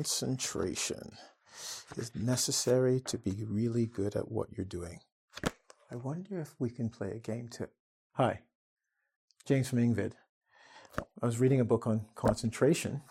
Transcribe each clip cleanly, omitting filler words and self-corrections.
Concentration is necessary to be really good at what you're doing. I wonder if we can play a game too. Hi, James from Ingvid. I was reading a book on concentration,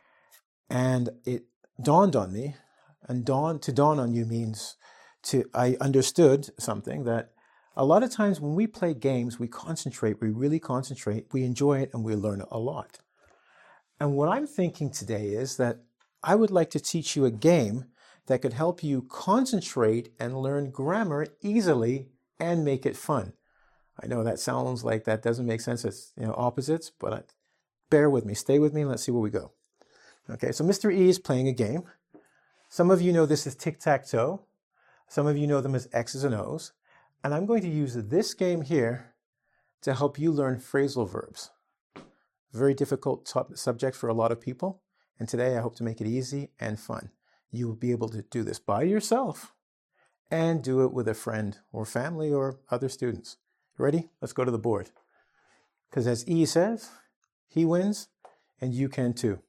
and it dawned on me, and to dawn on you means I understood something, that a lot of times when we play games, we concentrate, we really concentrate, we enjoy it, and we learn a lot. And what I'm thinking today is that I would like to teach you a game that could help you concentrate and learn grammar easily and make it fun. I know that sounds like that doesn't make sense. It's opposites, but bear with me, stay with me, and let's see where we go. Okay, so Mr. E is playing a game. Some of you know this as tic-tac-toe. Some of you know them as X's and O's. And I'm going to use this game here to help you learn phrasal verbs. Very difficult subject for a lot of people. And today I hope to make it easy and fun. You will be able to do this by yourself and do it with a friend or family or other students. You ready? Let's go to the board. Because as E says, he wins and you can too.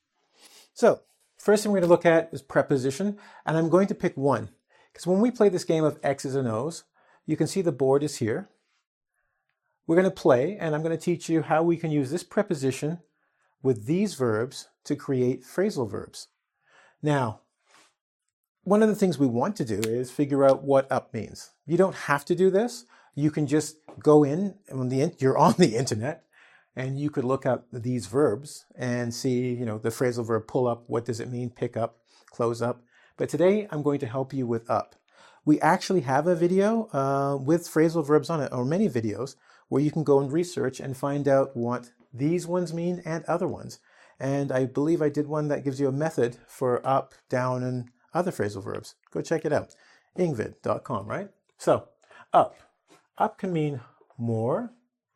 So first thing we're going to look at is preposition, and I'm going to pick one. Because when we play this game of X's and O's, you can see the board is here. We're going to play, and I'm going to teach you how we can use this preposition with these verbs to create phrasal verbs. Now, one of the things we want to do is figure out what up means. You don't have to do this. You can just go in, you're on the internet, and you could look up these verbs and see, the phrasal verb pull up, what does it mean, pick up, close up. But today I'm going to help you with up. We actually have a video with phrasal verbs on it, or many videos, where you can go and research and find out what these ones mean and other ones. And I believe I did one that gives you a method for up, down, and other phrasal verbs. Go check it out. ingvid.com, right? So, up. Up can mean more.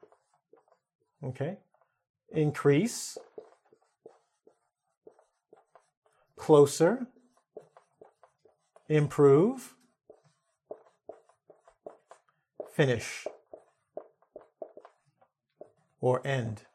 Okay. Increase. Closer. Improve. Finish. Or end.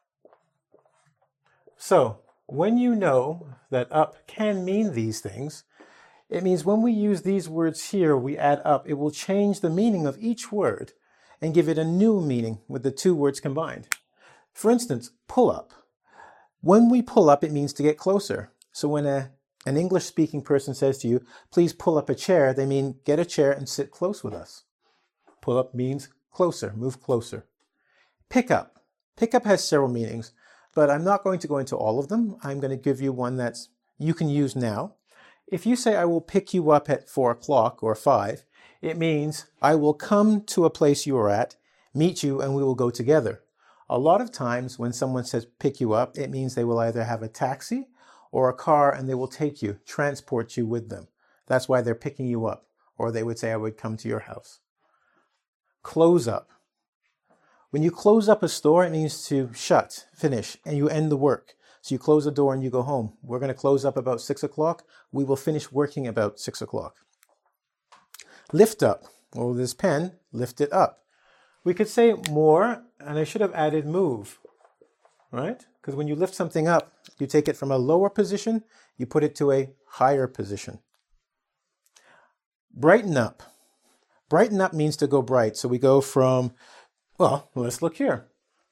So, when you know that up can mean these things, it means when we use these words here, we add up, it will change the meaning of each word and give it a new meaning with the two words combined. For instance, pull up. When we pull up, it means to get closer. So when an English-speaking person says to you, please pull up a chair, they mean get a chair and sit close with us. Pull up means closer, move closer. Pick up. Pick up has several meanings, but I'm not going to go into all of them. I'm going to give you one that you can use now. If you say, I will pick you up at 4 o'clock or 5, it means I will come to a place you are at, meet you, and we will go together. A lot of times when someone says pick you up, it means they will either have a taxi or a car and they will take you, transport you with them. That's why they're picking you up. Or they would say, I would come to your house. Close up. When you close up a store, it means to shut, finish, and you end the work. So you close the door and you go home. We're going to close up about 6 o'clock. We will finish working about 6 o'clock. Lift up. Well, this pen, lift it up. We could say more, and I should have added move, right? Because when you lift something up, you take it from a lower position, you put it to a higher position. Brighten up. Brighten up means to go bright. So we go from, well, let's look here.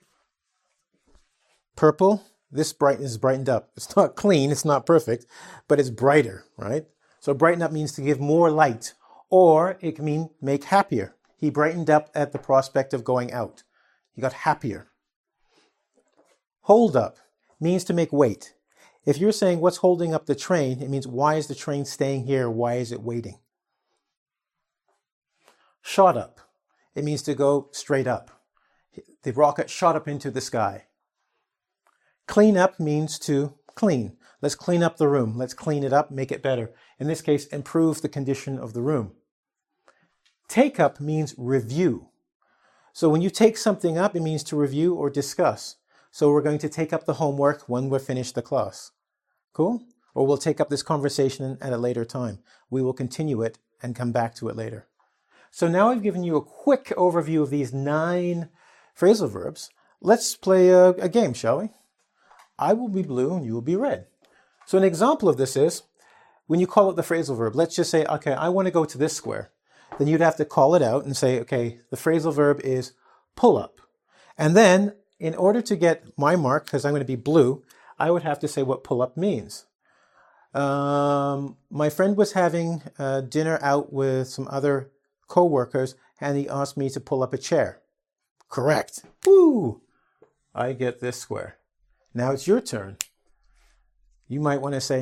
Purple, this brightness is brightened up. It's not clean, it's not perfect, but it's brighter, right? So brighten up means to give more light, or it can mean make happier. He brightened up at the prospect of going out. He got happier. Hold up means to make wait. If you're saying what's holding up the train, it means why is the train staying here? Why is it waiting? Shot up. It means to go straight up. The rocket shot up into the sky. Clean up means to clean. Let's clean up the room. Let's clean it up, make it better. In this case, improve the condition of the room. Take up means review. So when you take something up, it means to review or discuss. So we're going to take up the homework when we're finished the class. Cool? Or we'll take up this conversation at a later time. We will continue it and come back to it later. So now I've given you a quick overview of these 9 phrasal verbs. Let's play a game, shall we? I will be blue and you will be red. So an example of this is when you call it the phrasal verb. Let's just say, okay, I want to go to this square. Then you'd have to call it out and say, okay, the phrasal verb is pull up. And then in order to get my mark, because I'm going to be blue, I would have to say what pull up means. My friend was having dinner out with some other co-workers and he asked me to pull up a chair. Correct. Woo! I get this square. Now it's your turn. You might want to say,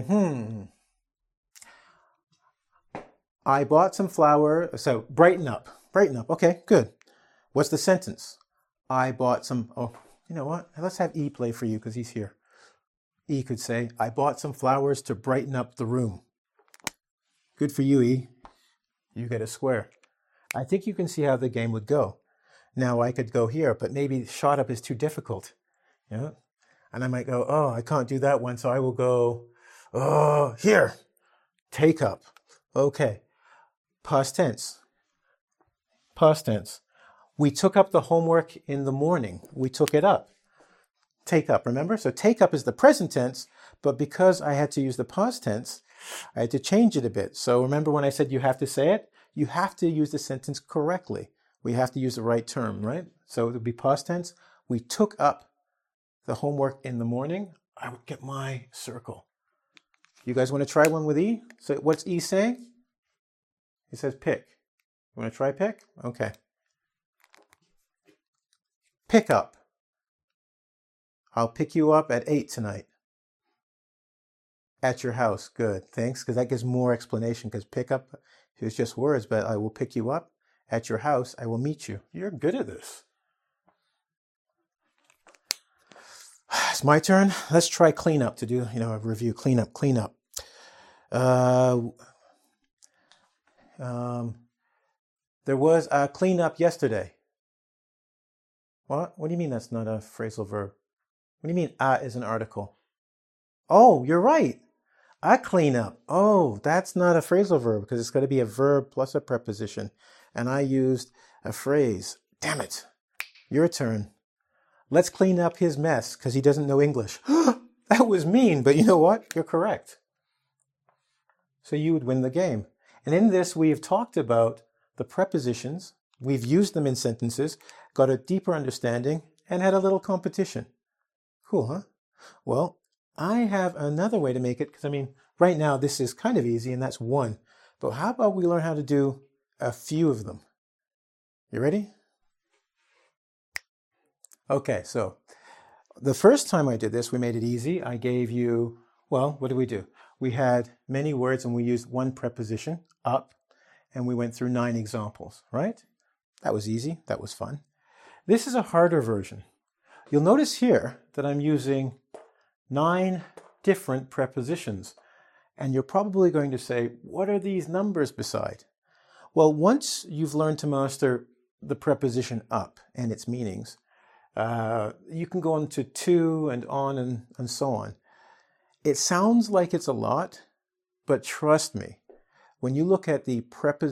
I bought some flour. So brighten up. Brighten up. Okay, good. What's the sentence? I bought some, oh, you know what? Let's have E play for you because he's here. E could say, I bought some flowers to brighten up the room. Good for you, E. You get a square. I think you can see how the game would go. Now I could go here, but maybe shot up is too difficult. Yeah? And I might go, oh, I can't do that one, so I will go, oh, here. Take up. Okay. Past tense. Past tense. We took up the homework in the morning. We took it up. Take up, remember? So take up is the present tense, but because I had to use the past tense, I had to change it a bit. So remember when I said you have to say it? You have to use the sentence correctly. We have to use the right term, right? So it would be past tense. We took up the homework in the morning. I would get my circle. You guys want to try one with E? So what's E saying? He says pick. You want to try pick? Okay. Pick up. I'll pick you up at 8 tonight. At your house. Good. Thanks, because that gives more explanation, because pick up is just words, but I will pick you up. At your house, I will meet you. You're good at this. It's my turn. Let's try clean up to do, a review. Clean up. There was a clean up yesterday. What? What do you mean that's not a phrasal verb? What do you mean is an article? Oh, you're right. A clean up. Oh, that's not a phrasal verb because it's got to be a verb plus a preposition. And I used a phrase. Damn it. Your turn. Let's clean up his mess because he doesn't know English. That was mean, but you know what? You're correct. So you would win the game. And in this, we've talked about the prepositions. We've used them in sentences, got a deeper understanding, and had a little competition. Cool, huh? Well, I have another way to make it, because right now this is kind of easy, and that's one. But how about we learn how to do a few of them? You ready? Okay, so the first time I did this, we made it easy. I gave you, well, what did we do? We had many words and we used one preposition, up, and we went through 9 examples, right? That was easy. That was fun. This is a harder version. You'll notice here that I'm using 9 different prepositions. And you're probably going to say, what are these numbers beside? Well, once you've learned to master the preposition up and its meanings, you can go on to 2 and on and so on. It sounds like it's a lot, but trust me, when you look at the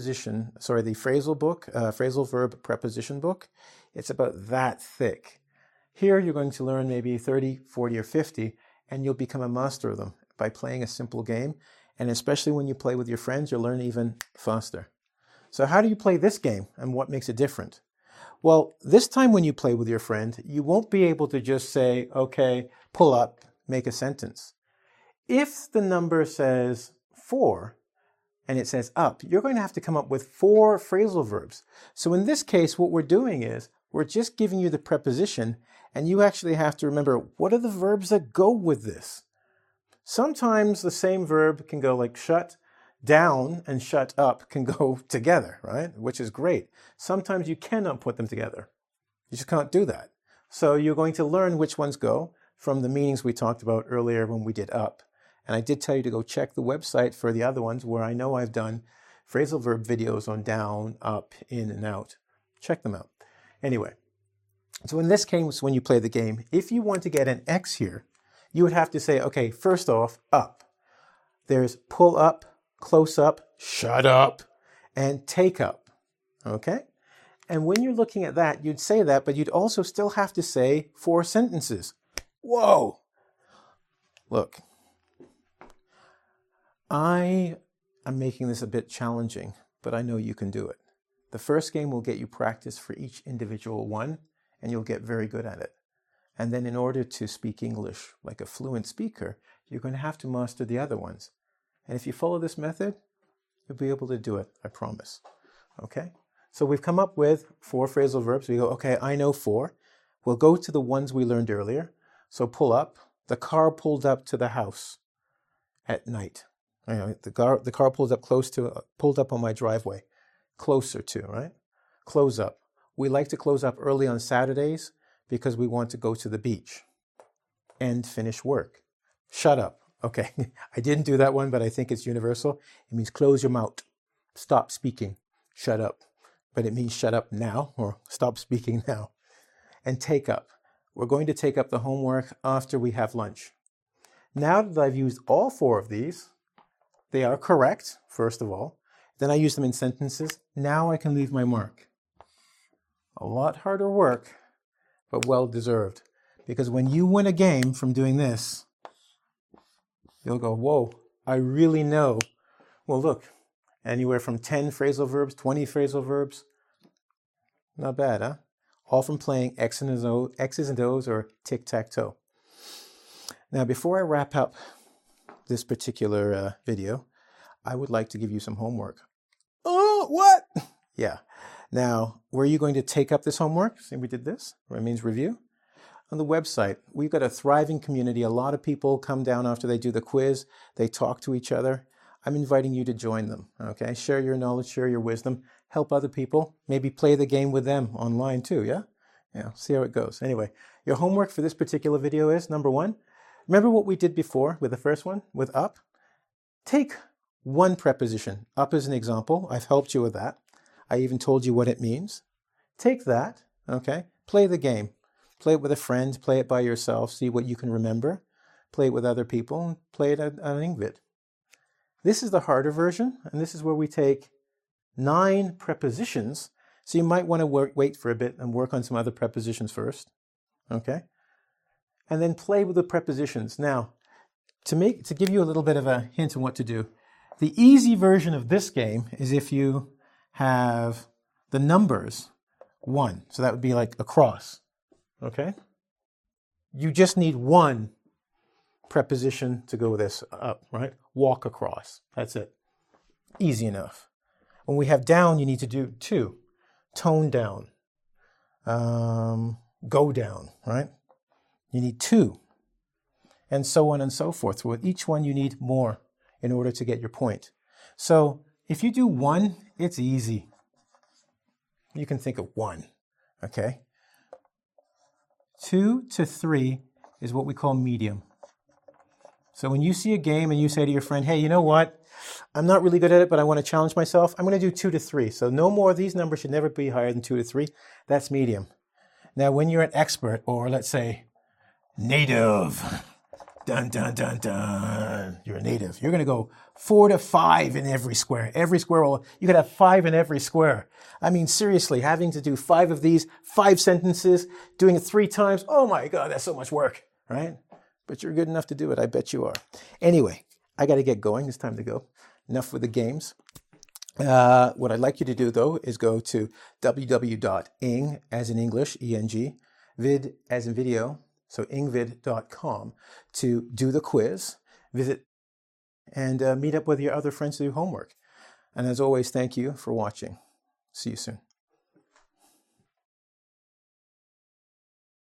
phrasal book, phrasal verb preposition book, it's about that thick. Here you're going to learn maybe 30, 40, or 50, and you'll become a master of them by playing a simple game. And especially when you play with your friends, you'll learn even faster. So how do you play this game, and what makes it different? Well, this time when you play with your friend, you won't be able to just say, okay, pull up, make a sentence. If the number says 4 and it says up, you're going to have to come up with 4 phrasal verbs. So in this case, what we're doing is we're just giving you the preposition, and you actually have to remember, what are the verbs that go with this? Sometimes the same verb can go like shut down and shut up can go together, right? Which is great. Sometimes you cannot put them together. You just can't do that. So you're going to learn which ones go from the meanings we talked about earlier when we did up. And I did tell you to go check the website for the other ones where I know I've done phrasal verb videos on down, up, in, and out. Check them out. Anyway, so in this case, when you play the game, if you want to get an X here, you would have to say, okay, first off, up. There's pull up, close up, shut up, and take up, okay? And when you're looking at that, you'd say that, but you'd also still have to say 4 sentences. Whoa! Look, I am making this a bit challenging, but I know you can do it. The first game will get you practice for each individual one, and you'll get very good at it. And then in order to speak English like a fluent speaker, you're going to have to master the other ones. And if you follow this method, you'll be able to do it, I promise. Okay? So we've come up with 4 phrasal verbs. We go, okay, I know 4. We'll go to the ones we learned earlier. So pull up. The car pulled up to the house at night. The car pulled up on my driveway. Closer to, right? Close up. We like to close up early on Saturdays because we want to go to the beach and finish work. Shut up. Okay, I didn't do that one, but I think it's universal. It means close your mouth. Stop speaking. Shut up. But it means shut up now or stop speaking now. And take up. We're going to take up the homework after we have lunch. Now that I've used all 4 of these, they are correct, first of all. Then I use them in sentences. Now I can leave my mark. A lot harder work, but well deserved. Because when you win a game from doing this, you'll go, whoa, I really know. Well, look, anywhere from 10 phrasal verbs, 20 phrasal verbs. Not bad, huh? All from playing X's and O's or tic-tac-toe. Now, before I wrap up this particular video, I would like to give you some homework. Oh, what? Yeah. Now, where are you going to take up this homework? See, we did this. It means review. On the website, we've got a thriving community. A lot of people come down after they do the quiz. They talk to each other. I'm inviting you to join them, okay? Share your knowledge, share your wisdom, help other people. Maybe play the game with them online too, yeah? Yeah, see how it goes. Anyway, your homework for this particular video is, number 1, remember what we did before with the first one, with up? Take one preposition. Up as an example. I've helped you with that. I even told you what it means. Take that, okay? Play the game. Play it with a friend. Play it by yourself. See what you can remember. Play it with other people. And play it on Engvid. This is the harder version, and this is where we take 9 prepositions. So you might want to wait for a bit and work on some other prepositions first, okay? And then play with the prepositions. Now, to give you a little bit of a hint on what to do, the easy version of this game is if you have the numbers 1. So that would be like across, okay? You just need 1 preposition to go with this up, right? Walk across. That's it. Easy enough. When we have down, you need to do 2. Tone down. Go down, right? You need 2. And so on and so forth. With each one, you need more in order to get your point. So if you do 1, it's easy. You can think of 1, okay? 2 to 3 is what we call medium. So when you see a game and you say to your friend, hey, you know what? I'm not really good at it, but I want to challenge myself. I'm going to do 2 to 3. So no more of these numbers should never be higher than 2 to 3. That's medium. Now, when you're an expert, or let's say native, dun, dun, dun, dun, you're a native. You're going to go 4 to 5 in every square. Every square, you could have 5 in every square. I mean, seriously, having to do 5 of these, 5 sentences, doing it 3 times. Oh my God, that's so much work, right? But you're good enough to do it. I bet you are. Anyway, I got to get going. It's time to go. Enough with the games. What I'd like you to do, though, is go to www.ing, as in English, E-N-G, vid, as in video, so ingvid.com, to do the quiz, visit, and meet up with your other friends to do homework. And as always, thank you for watching. See you soon.